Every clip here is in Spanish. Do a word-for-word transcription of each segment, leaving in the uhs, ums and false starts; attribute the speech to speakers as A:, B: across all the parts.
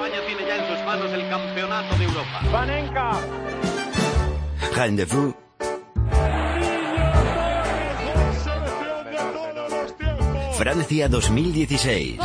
A: España tiene ya en sus manos el campeonato de Europa.
B: Panenka.
C: Rendezvous. Francia dos mil dieciséis.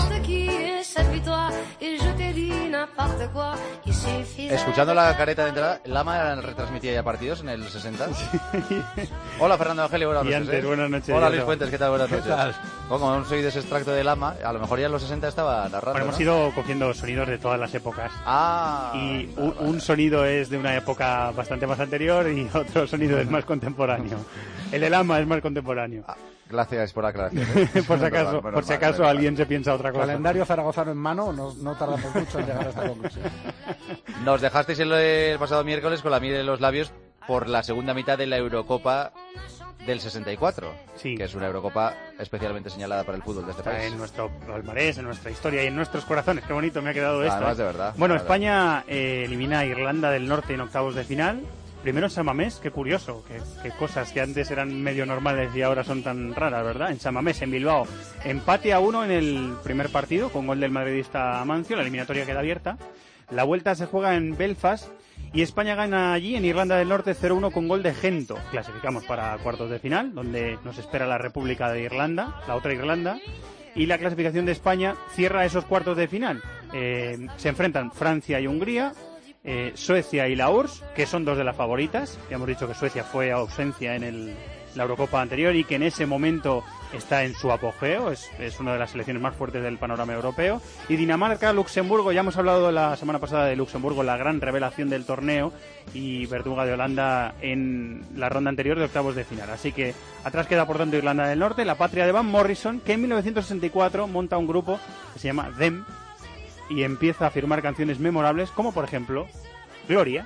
D: Escuchando la careta de entrada, ¿Lama retransmitía ya partidos en el sesenta? Sí. Hola, Fernando Angelio, buenas noches.
E: Antes,
D: ¿eh?
E: buenas noches.
D: Hola, Luis Fuentes, ¿qué tal? Buenas
E: ¿Qué
D: noches.
E: tal?
D: Como aún soy de ese extracto de Lama, a lo mejor ya en los sesenta estaba narrando,
E: Bueno, hemos
D: ¿no?
E: ido cogiendo sonidos de todas las épocas.
D: Ah.
E: Y
D: vale,
E: un,
D: vale.
E: un sonido es de una época bastante más anterior y otro sonido es más contemporáneo. El de Lama es más contemporáneo.
D: Ah, gracias por la aclaración.
E: por si acaso,
D: Menos mal,
E: por si
D: menos mal,
E: acaso
D: menos
E: alguien se piensa otra cosa.
F: Calendario zaragozano en mano, no, no tardamos mucho en llegar a esta conclusión.
D: Nos dejasteis el, el pasado miércoles con la miel en los labios por la segunda mitad de la Eurocopa del sesenta y cuatro,
E: Sí.
D: que es una Eurocopa especialmente señalada para el fútbol de este
E: Está
D: país.
E: en nuestro palmarés, en nuestra historia y en nuestros corazones. Qué bonito me ha quedado esto.
D: Además,
E: ¿eh?
D: de verdad.
E: Bueno,
D: de
E: España eh, elimina a Irlanda del Norte en octavos de final. Primero en San Mamés, qué curioso, que, que cosas que antes eran medio normales y ahora son tan raras, ¿verdad? En San Mamés, en Bilbao, empate a uno en el primer partido con gol del madridista Amancio, la eliminatoria queda abierta. La vuelta se juega en Belfast y España gana allí en Irlanda del Norte cero uno con gol de Gento. Clasificamos para cuartos de final, donde nos espera la República de Irlanda, la otra Irlanda. Y la clasificación de España cierra esos cuartos de final. Eh, se enfrentan Francia y Hungría, eh, Suecia y la U R S S, que son dos de las favoritas. Ya hemos dicho que Suecia fue ausencia en el, la Eurocopa anterior y que en ese momento está en su apogeo, es, es una de las selecciones más fuertes del panorama europeo. Y Dinamarca, Luxemburgo, ya hemos hablado la semana pasada de Luxemburgo, la gran revelación del torneo, y Verduga de Holanda en la ronda anterior de octavos de final. Así que atrás queda por tanto Irlanda del Norte, la patria de Van Morrison, que en mil novecientos sesenta y cuatro monta un grupo que se llama Them y empieza a firmar canciones memorables como por ejemplo Gloria.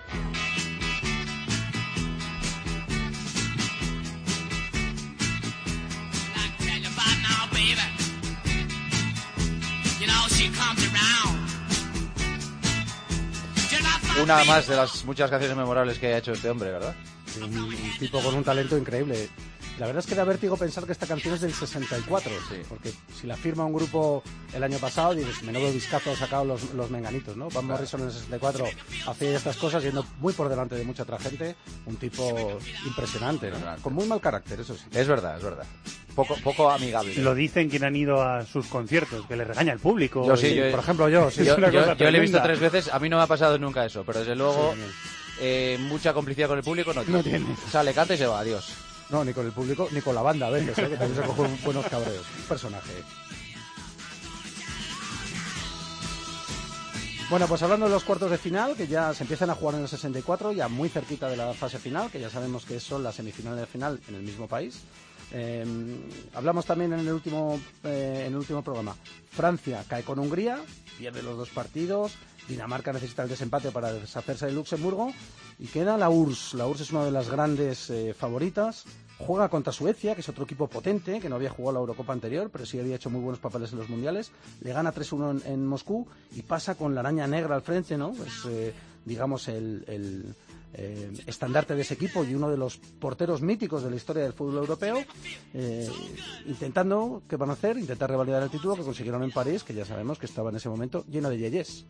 D: Una más de las muchas canciones memorables que ha hecho este hombre, ¿verdad?
F: Un, un tipo con un talento increíble. La verdad es que da vértigo pensar que esta canción es del sesenta y cuatro,
D: Sí.
F: porque si la firma un grupo el año pasado, dices, menudo discazo han sacado los, los menganitos, ¿no? Van Morrison en el sesenta y cuatro hacía estas cosas yendo muy por delante de mucha otra gente, un tipo impresionante, ¿no? Con muy mal carácter, eso sí.
D: Es verdad, es verdad. Poco, poco amigable.
E: Lo dicen quien han ido a sus conciertos, que le regaña al público.
D: Yo sí,
E: Y-
D: yo-
F: Por ejemplo, yo, sí.
D: Yo,
E: es una
D: yo-
E: cosa
D: yo le he visto
E: tremenda.
D: tres veces, a mí no me ha pasado nunca eso, pero desde luego
F: Sí,
D: eh, mucha complicidad con el público no tiene.
F: No tiene.
D: Sale, canta y se va, adiós.
F: No, ni con el público, ni con la banda a veces, ¿eh? Que también se cogen buenos cabreos. Un personaje. Bueno, pues hablando de los cuartos de final, que ya se empiezan a jugar en el sesenta y cuatro, ya muy cerquita de la fase final, que ya sabemos que son las semifinales de final en el mismo país. Eh, hablamos también en el último eh, en el último programa. Francia cae con Hungría, pierde los dos partidos. Dinamarca necesita el desempate para deshacerse de Luxemburgo y queda la U R S S. La U R S S es una de las grandes eh, favoritas. Juega contra Suecia, que es otro equipo potente, que no había jugado la Eurocopa anterior, pero sí había hecho muy buenos papeles en los mundiales. Le gana tres uno en, en Moscú y pasa con la araña negra al frente, ¿no? Es, eh, digamos, el, el eh, estandarte de ese equipo y uno de los porteros míticos de la historia del fútbol europeo, eh, intentando, ¿qué van a hacer? Intentar revalidar el título que consiguieron en París, que ya sabemos que estaba en ese momento lleno de yeyes.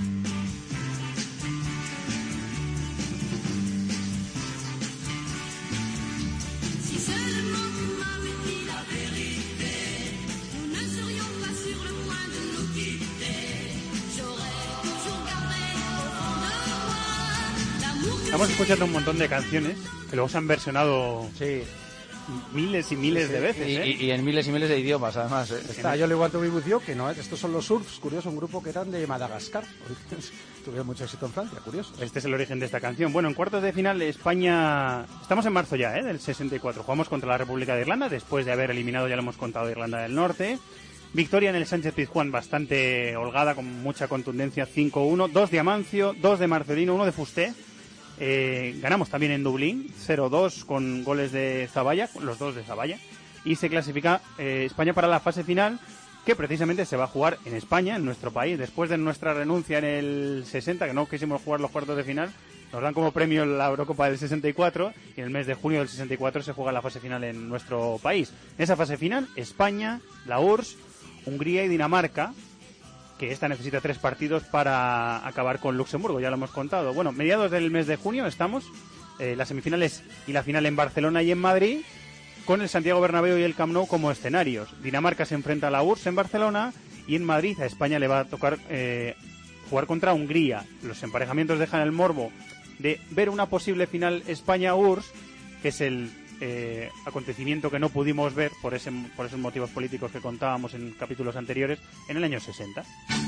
E: Estamos escuchando un montón de canciones que luego se han versionado
F: Sí.
E: miles y miles de veces,
D: Y,
E: ¿eh?
D: y- y en miles y miles de idiomas, además. ¿eh?
F: Está Yo le Want to Be With You, que no es, estos son los Surfs, curioso, un grupo que eran de Madagascar. Tuvieron mucho éxito en Francia, curioso.
E: Este es el origen de esta canción. Bueno, en cuartos de final España... Estamos en marzo ya, ¿eh? Del sesenta y cuatro. Jugamos contra la República de Irlanda, después de haber eliminado, ya lo hemos contado, Irlanda del Norte. Victoria en el Sánchez Pizjuán bastante holgada, con mucha contundencia, cinco uno. Dos de Amancio, dos de Marcelino, uno de Fusté. Eh, ganamos también en Dublín, cero dos con goles de Zavalla, los dos de Zavalla. Y se clasifica eh, España para la fase final, que precisamente se va a jugar en España, en nuestro país. Después de nuestra renuncia en el sesenta, que no quisimos jugar los cuartos de final, nos dan como premio la Eurocopa del sesenta y cuatro, y en el mes de junio del sesenta y cuatro se juega la fase final en nuestro país. En esa fase final, España, la U R S S, Hungría y Dinamarca. que esta necesita tres partidos para acabar con Luxemburgo, ya lo hemos contado. Bueno, mediados del mes de junio estamos, eh, las semifinales y la final en Barcelona y en Madrid, con el Santiago Bernabéu y el Camp Nou como escenarios. Dinamarca se enfrenta a la U R S S en Barcelona y en Madrid a España le va a tocar eh, jugar contra Hungría. Los emparejamientos dejan el morbo de ver una posible final España-U R S S, que es el eh, acontecimiento que no pudimos ver por, ese, por esos motivos políticos que contábamos en capítulos anteriores en el año sesenta.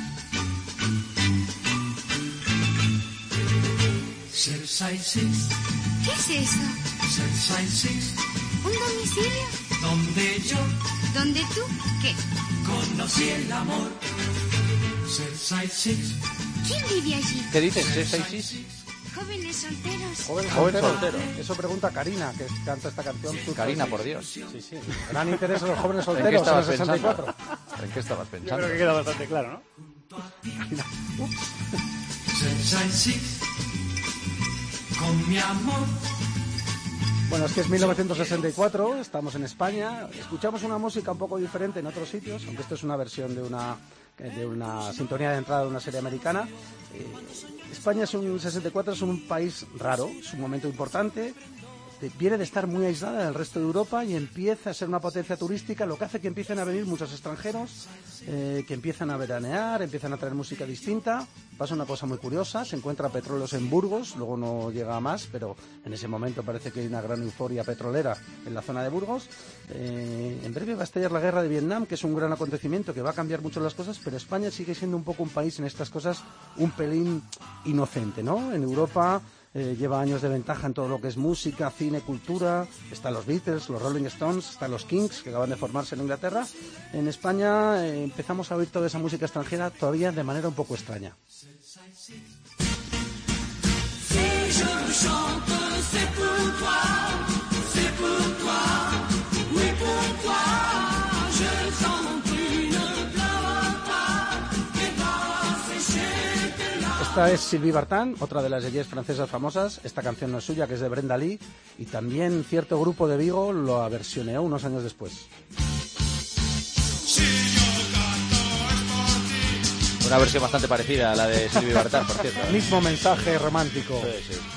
B: ¿Qué es eso? ¿Un domicilio?
G: Donde yo,
B: ¿Dónde tú? ¿Qué?
G: conocí el amor.
B: ¿Quién vive allí?
D: ¿Qué dices? ¿seis seis seis?
B: Jóvenes solteros.
F: Joven
D: Joven
F: soltero.
D: soltero.
F: Eso pregunta Karina, que canta esta canción. Tú
D: Karina,
F: sabes.
D: por Dios.
F: Sí, sí. Gran interés en los jóvenes
D: ¿En qué
F: solteros en el
D: estabas
F: sesenta y cuatro.
D: pensando? ¿En qué estabas
E: Yo
D: pensando?
E: creo que queda bastante claro, ¿no?
G: Con mi amor.
F: Bueno, es que es mil novecientos sesenta y cuatro, estamos en España, escuchamos una música un poco diferente en otros sitios, aunque esto es una versión de una, de una sintonía de entrada de una serie americana. Eh, España es un sesenta y cuatro, es un país raro, es un momento importante, de, viene de estar muy aislada del resto de Europa y empieza a ser una potencia turística, lo que hace que empiecen a venir muchos extranjeros, eh, que empiezan a veranear, empiezan a traer música distinta. Pasa una cosa muy curiosa, se encuentra petróleos en Burgos, luego no llega a más, pero en ese momento parece que hay una gran euforia petrolera en la zona de Burgos. Eh, en breve va a estallar la guerra de Vietnam, que es un gran acontecimiento que va a cambiar mucho las cosas, pero España sigue siendo un poco un país en estas cosas un pelín inocente, ¿no? En Europa eh, lleva años de ventaja en todo lo que es música, cine, cultura. Están los Beatles, los Rolling Stones, están los Kings, que acaban de formarse en Inglaterra. En España eh, empezamos a oír toda esa música extranjera todavía de manera un poco extraña. Esta es Sylvie Vartan, otra de las yeyes francesas famosas. Esta canción no es suya, que es de Brenda Lee, y también cierto grupo de Vigo lo versioneó unos años después.
D: Una versión bastante parecida a la de Sylvie Vartan, por cierto. ¿eh?
F: Mismo mensaje romántico.
D: Sí, sí.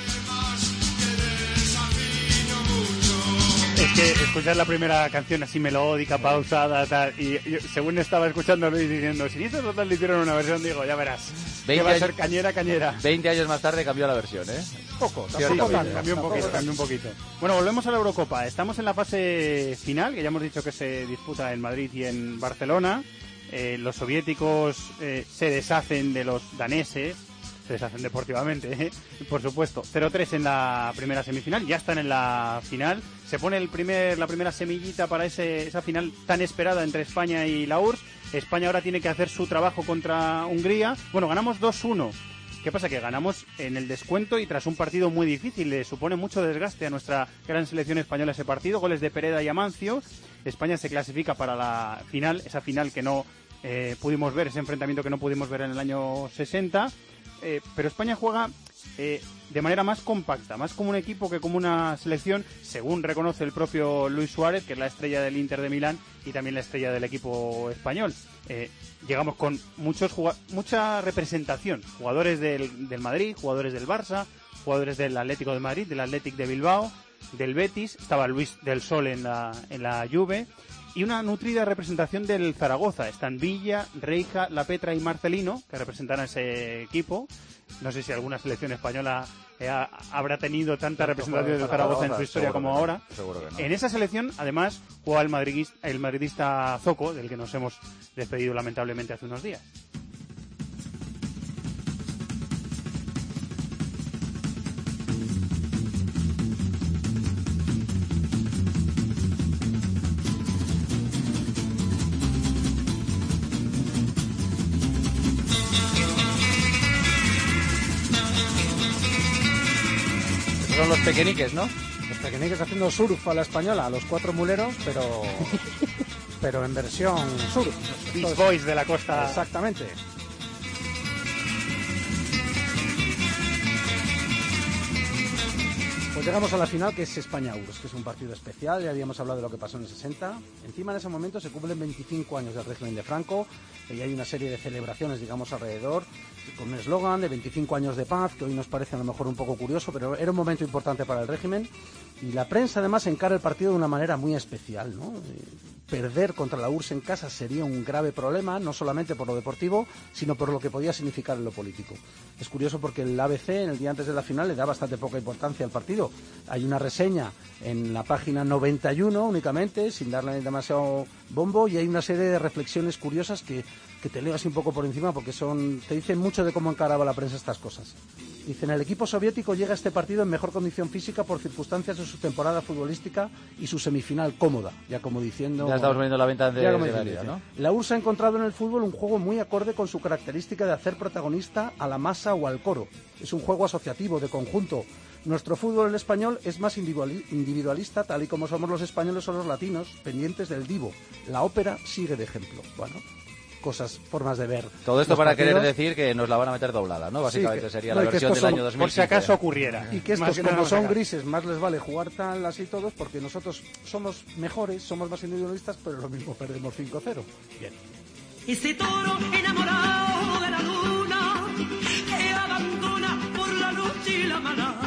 E: Es que escuchar la primera canción así melódica, pausada, tal, y yo, según estaba escuchándolo y diciendo, si estos total le hicieron una versión, digo, ya verás, que va a ser cañera, cañera.
D: veinte años más tarde cambió la versión, ¿eh?
F: Poco,
E: Sí,
F: tampoco
D: Ciertamente.
F: tanto.
E: cambió un poquito, cambió un poquito. Bueno, volvemos a la Eurocopa. Estamos en la fase final, que ya hemos dicho que se disputa en Madrid y en Barcelona. Eh, los soviéticos eh, se deshacen de los daneses, se deshacen deportivamente, ¿eh? Por supuesto. cero tres en la primera semifinal, ya están en la final. Se pone el primer, la primera semillita para ese, esa final tan esperada entre España y la U R S S. España ahora tiene que hacer su trabajo contra Hungría. Bueno, ganamos dos uno. ¿Qué pasa? Que ganamos en el descuento y tras un partido muy difícil. Le supone mucho desgaste a nuestra gran selección española ese partido. Goles de Pereda y Amancio. España se clasifica para la final, esa final que no eh, pudimos ver, ese enfrentamiento que no pudimos ver en el año sesenta. Eh, pero España juega eh, de manera más compacta, más como un equipo que como una selección, según reconoce el propio Luis Suárez, que es la estrella del Inter de Milán y también la estrella del equipo español. Eh, llegamos con muchos mucha representación, jugadores del, del Madrid, jugadores del Barça, jugadores del Atlético de Madrid, del Athletic de Bilbao, del Betis, estaba Luis del Sol en la, en la Juve, y una nutrida representación del Zaragoza. Están Villa, Reija, La Petra y Marcelino, que representan a ese equipo. No sé si alguna selección española eh, ha, habrá tenido tanta representación del Zaragoza en su historia como ahora.
D: Seguro que no.
E: En esa selección, además, juega el madridista, el madridista Zoco, del que nos hemos despedido lamentablemente hace unos días.
D: Son los pequeñiques, ¿no?
F: Los pequeñiques haciendo surf a la española, a los cuatro muleros, pero pero en versión surf.
E: Beach
F: Entonces,
E: Boys de la costa.
F: exactamente. Pues Pues llegamos a la final, que es España-Urus, que es un partido especial. Ya habíamos hablado de lo que pasó en el sesenta. Encima, en ese momento se cumplen veinticinco años del régimen de Franco y hay una serie de celebraciones, digamos, alrededor, con un eslogan de veinticinco años de paz, que hoy nos parece a lo mejor un poco curioso, pero era un momento importante para el régimen. Y la prensa, además, encara el partido de una manera muy especial, ¿no? Perder contra la U R S S en casa sería un grave problema, no solamente por lo deportivo, sino por lo que podía significar en lo político. Es curioso porque el A B C, en el día antes de la final, le da bastante poca importancia al partido. Hay una reseña en la página noventa y uno únicamente, sin darle demasiado bombo, y hay una serie de reflexiones curiosas que, que te leo así un poco por encima, porque son te dicen mucho de cómo encaraba la prensa estas cosas. Dicen, el equipo soviético llega a este partido en mejor condición física por circunstancias de su temporada futbolística y su semifinal cómoda, ya como diciendo...
D: Ya estamos viendo la venta de, de la liga, ¿no?
F: La U R S S ha encontrado en el fútbol un juego muy acorde con su característica de hacer protagonista a la masa o al coro. Es un juego asociativo, de conjunto. Nuestro fútbol, el español, es más individualista, tal y como somos los españoles o los latinos, pendientes del divo. La ópera sigue de ejemplo. Bueno... cosas, formas de ver.
D: Todo esto para
F: partidos.
D: querer decir que nos la van a meter doblada, ¿no? Básicamente
F: sí, que,
D: sería
F: no,
D: la versión del
F: son,
D: año dos mil quince.
E: Por si acaso ocurriera.
F: Y que estos,
E: que
F: como
E: no
F: son
E: acá.
F: grises, más les vale jugar tan así todos, porque nosotros somos mejores, somos más individualistas, pero lo mismo perdemos cinco cero. Bien.
G: Ese toro enamorado de la luna que abandona por la noche y la maná.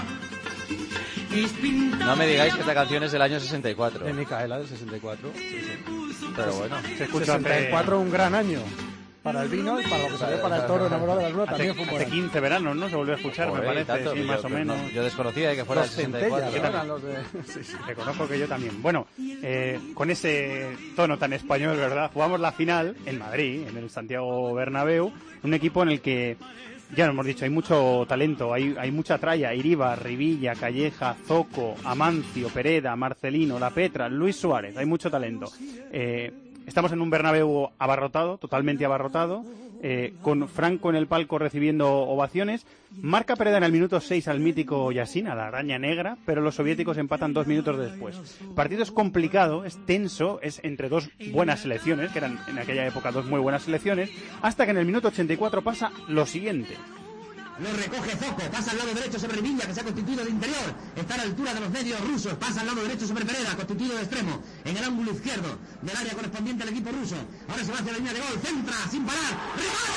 D: No me digáis que esta canción es del año sesenta y cuatro.
F: De Micaela, del sesenta y cuatro. Sí, sí.
D: Pero bueno.
E: Se escucha
F: sesenta y cuatro,
E: hace,
F: un gran año. Para el vino y para lo que salió para el toro enamorado de la luna
E: hace,
F: también fue un buen
E: hace
F: año.
E: quince veranos, ¿no? Se volvió a escuchar,
D: Joder,
E: me parece,
D: tanto,
E: sí,
D: yo,
E: más o menos.
D: No, yo desconocía que fuera
F: Los
D: del sesenta y cuatro.
F: centellas, eran los de... sí, sí.
E: Reconozco que yo también. Bueno, eh, con ese tono tan español, ¿verdad? Jugamos la final en Madrid, en el Santiago Bernabéu, un equipo en el que, ya lo hemos dicho, hay mucho talento, hay, hay mucha tralla. Iribar, Rivilla, Calleja, Zoco, Amancio, Pereda, Marcelino, La Petra, Luis Suárez, hay mucho talento. Eh, estamos en un Bernabéu abarrotado, totalmente abarrotado, eh, con Franco en el palco recibiendo ovaciones. Marca Pereda en el minuto seis al mítico Yassin, a la araña negra, pero los soviéticos empatan dos minutos después. El partido es complicado, es tenso, es entre dos buenas selecciones, que eran en aquella época dos muy buenas selecciones, hasta que en el minuto ochenta y cuatro pasa lo siguiente.
H: Lo recoge Zoco, pasa al lado derecho sobre Rivilla, que se ha constituido de interior. Está a la altura de los medios rusos. Pasa al lado derecho sobre Pereda, constituido de extremo. En el ángulo izquierdo del área correspondiente al equipo ruso. Ahora se va hacia la línea de gol. Centra, sin parar. ¡Remate!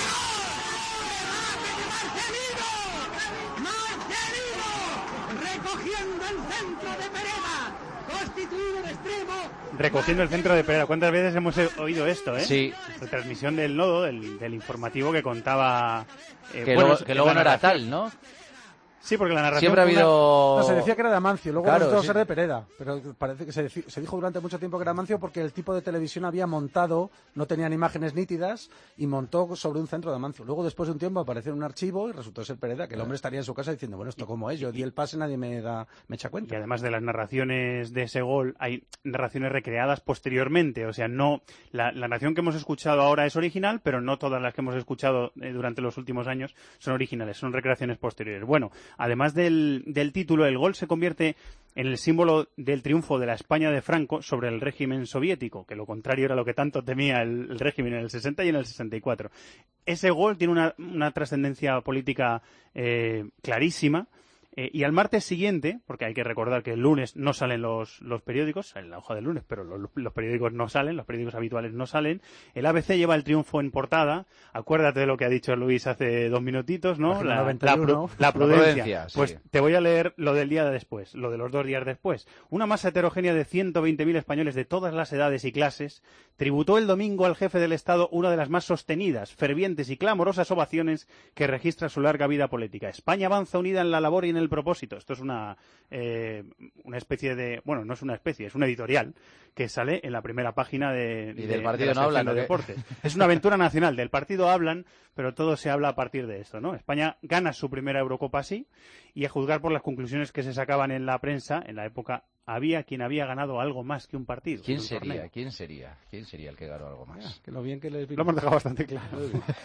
H: ¡Remate de Marcelino! ¡Marcelino! Recogiendo el centro de Pereda. Constituido de extremo.
E: Recogiendo el centro de Pereda. ¿Cuántas veces hemos oído esto, eh?
D: Sí.
E: Retransmisión del nodo, del, del informativo que contaba... Eh,
D: que,
E: bueno,
D: luego, que luego no era tal, ¿no?
E: Sí, porque la narración...
D: Siempre ha habido...
F: No, se decía que era de Amancio, luego
D: Claro,
F: resultó
D: sí.
F: ser de Pereda, pero parece que se, deci- se dijo durante mucho tiempo que era Amancio porque el tipo de televisión había montado, no tenían imágenes nítidas y montó sobre un centro de Amancio. Luego, después de un tiempo, apareció en un archivo y resultó ser Pereda, que el hombre estaría en su casa diciendo, bueno, ¿esto cómo es? Yo di el pase, nadie me da me echa
E: Y
F: cuenta.
E: además de las narraciones de ese gol, hay narraciones recreadas posteriormente. O sea, no la, la narración que hemos escuchado ahora es original, pero no todas las que hemos escuchado eh, durante los últimos años son originales, son recreaciones posteriores. Bueno, además del, del título, el gol se convierte en el símbolo del triunfo de la España de Franco sobre el régimen soviético, que lo contrario era lo que tanto temía el, el régimen en el sesenta y en el sesenta y cuatro. Ese gol tiene una, una trascendencia política eh, clarísima. Eh, y al martes siguiente, porque hay que recordar que el lunes no salen los, los periódicos, sale la hoja del lunes, pero los, los periódicos no salen, los periódicos habituales no salen, el A B C lleva el triunfo en portada. Acuérdate de lo que ha dicho Luis hace dos minutitos, ¿no? La, la, pru- la prudencia.
D: La prudencia, sí.
E: Pues te voy a leer lo del día de después, lo de los dos días después. Una masa heterogénea de ciento veinte mil españoles de todas las edades y clases tributó el domingo al jefe del Estado una de las más sostenidas, fervientes y clamorosas ovaciones que registra su larga vida política. España avanza unida en la labor y en el propósito. Esto es una, eh, una especie de... Bueno, no es una especie, es un editorial que sale en la primera página de,
D: y
E: de,
D: del partido
E: de la
D: no hablan,
E: sección de
D: ¿no?
E: deportes. Es una aventura nacional. Del partido hablan, pero todo se habla a partir de esto, ¿no? España gana su primera Eurocopa así, y a juzgar por las conclusiones que se sacaban en la prensa, en la época había quien había ganado algo más que un partido.
D: ¿Quién
E: un
D: sería?
E: torneo.
D: ¿Quién sería? ¿Quién sería el que ganó algo más?
F: Que lo bien que les
E: Lo hemos dejado bastante claro.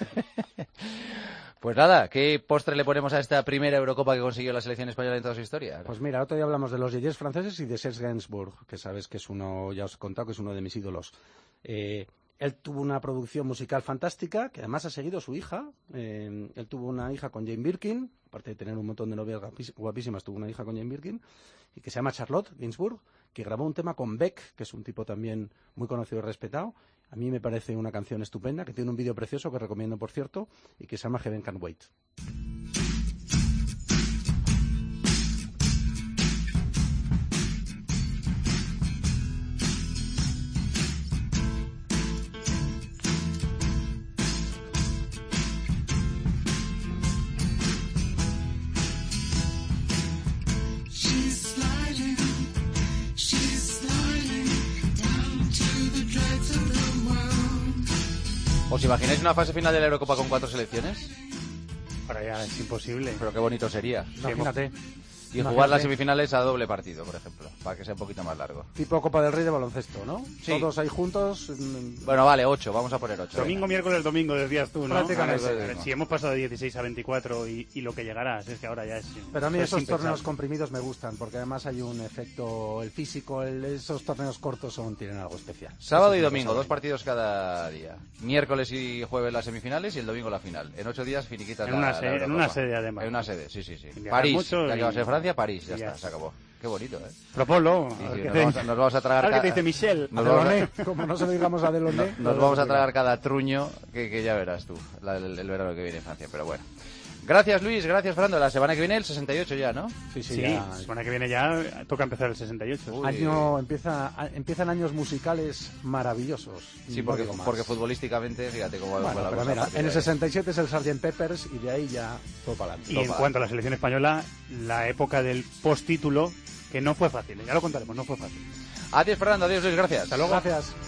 D: Pues nada, ¿qué postre le ponemos a esta primera Eurocopa que consiguió la selección española en toda su historia?
F: Pues mira, otro día hablamos de los Yeyers franceses y de Serge Gainsbourg, que sabes que es uno, ya os he contado que es uno de mis ídolos. Eh, Él tuvo una producción musical fantástica, que además ha seguido su hija. Eh, él tuvo una hija con Jane Birkin, aparte de tener un montón de novias guapís- guapísimas, tuvo una hija con Jane Birkin, y que se llama Charlotte Gainsbourg, que grabó un tema con Beck, que es un tipo también muy conocido y respetado. A mí me parece una canción estupenda, que tiene un vídeo precioso, que recomiendo, por cierto, y que se llama Heaven Can't Wait.
D: ¿Os imagináis una fase final de la Eurocopa con cuatro selecciones?
E: Ahora ya es imposible.
D: Pero qué bonito sería.
F: Imagínate.
D: Y jugar
F: Imagínate.
D: las semifinales a doble partido, por ejemplo, para que sea un poquito más largo.
F: Tipo Copa del Rey de baloncesto, ¿no?
D: Sí.
F: Todos ahí juntos. mm,
D: Bueno, vale, ocho, vamos a poner ocho.
E: Domingo,
D: venga.
E: miércoles, domingo, decías tú, ¿no?
F: Prácticamente.
E: A ver, a ver, si hemos pasado de dieciséis a veinticuatro y, y lo que llegará, es que ahora ya es...
F: Pero a mí
E: es
F: esos
E: impensable.
F: torneos comprimidos me gustan, porque además hay un efecto, el físico, el- esos torneos cortos son tienen algo especial.
D: Sábado
F: Eso
D: y
F: es una
D: domingo,
F: cosa
D: dos partidos cada día. Miércoles y jueves las semifinales y el domingo la final. En ocho días finiquitas
E: En
D: la,
E: una
F: eh,
D: la
E: sede- en
D: Eurocopa.
E: una sede, además.
D: En una sede, sí, sí, sí.
E: Viajar
D: París,
E: mucho
D: ya que va a
E: y-
D: ser Francia, París, ya
E: y ya
D: está, se acabó. Qué bonito, ¿eh?
E: Propolo.
D: Y
E: a ver
D: sí,
E: qué
D: nos,
E: te
D: vamos,
E: dice.
D: nos vamos a tragar...
E: A ver qué te
D: ca-
E: dice Michel.
D: Nos vamos, a,
F: Deloné, como no se lo digamos a Deloné.
D: nos vamos a tragar cada truño que, que ya verás tú, la- el, el verano que viene en Francia, pero bueno. Gracias, Luis, gracias, Fernando. La semana que viene el sesenta y ocho ya, ¿no?
F: Sí, sí,
E: Sí,
F: ya.
E: la semana que viene ya toca empezar el sesenta y ocho.
D: Uy.
F: Año, empieza, a- empiezan años musicales maravillosos.
D: Sí,
F: No
D: porque,
F: digo más.
D: porque futbolísticamente, fíjate cómo va
F: Bueno,
D: la
F: pero
D: cosa.
F: mira,
D: a partir
F: en el
D: de ahí.
F: sesenta y siete es el sergeant Peppers y de ahí ya todo para
E: Y
F: adelante.
E: en cuanto a la selección española, la época del postítulo, que no fue fácil, ya lo contaremos, no fue fácil.
D: Adiós, Fernando, adiós, Luis, gracias.
F: Hasta luego. Gracias.